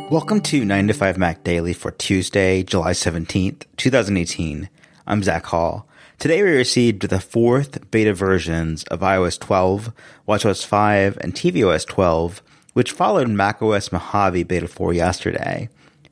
Welcome to 9 to 5 Mac Daily for Tuesday, July 17th, 2018. I'm Zach Hall. Today we received the fourth beta versions of iOS 12, watchOS 5, and tvOS 12, which followed macOS Mojave Beta 4 yesterday.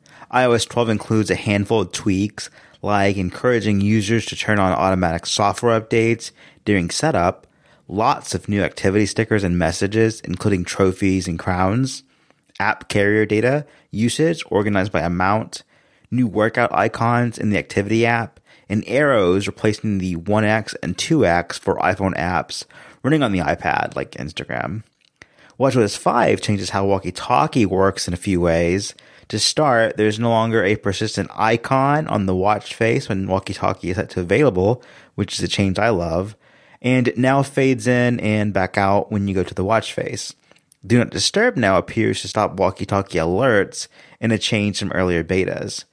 iOS 12 includes a handful of tweaks, like encouraging users to turn on automatic software updates during setup, lots of new activity stickers and messages, including trophies and crowns, app carrier data, usage organized by amount, new workout icons in the activity app, and arrows replacing the 1x and 2x for iPhone apps running on the iPad, like Instagram. watchOS 5 changes how walkie-talkie works in a few ways. To start, there's no longer a persistent icon on the watch face when walkie-talkie is set to available, which is a change I love, and it now fades in and back out when you go to the watch face. Do Not Disturb now appears to stop walkie-talkie alerts in a change from earlier betas.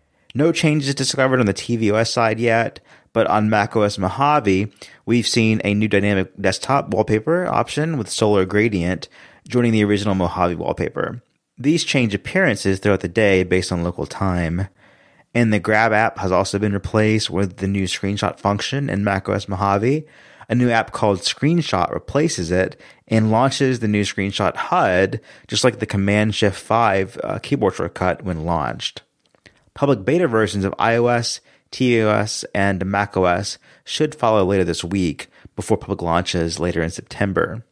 No changes discovered on the tvOS side yet, but on macOS Mojave, we've seen a new dynamic desktop wallpaper option with solar gradient joining the original Mojave wallpaper. These change appearances throughout the day based on local time. And the Grab app has also been replaced with the new screenshot function in macOS Mojave. A new app called Screenshot replaces it and launches the new Screenshot HUD, just like the Command-Shift-5 keyboard shortcut when launched. Public beta versions of iOS, tvOS, and macOS should follow later this week before public launches later in September.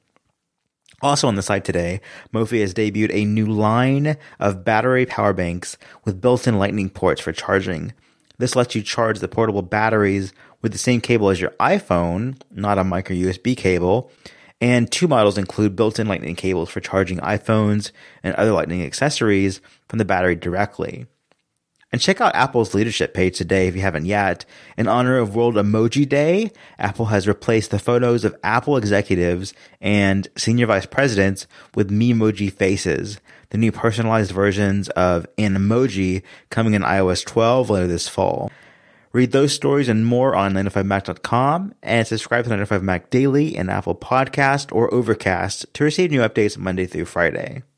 Also on the site today, Mophie has debuted a new line of battery power banks with built-in lightning ports for charging. This lets you charge the portable batteries with the same cable as your iPhone, not a micro USB cable, and two models include built-in lightning cables for charging iPhones and other lightning accessories from the battery directly. And check out Apple's leadership page today if you haven't yet. In honor of World Emoji Day, Apple has replaced the photos of Apple executives and senior vice presidents with Memoji faces, the new personalized versions of an emoji coming in iOS 12 later this fall. Read those stories and more on 9to5mac.com and subscribe to 9to5Mac Daily in Apple Podcast or Overcast to receive new updates Monday through Friday.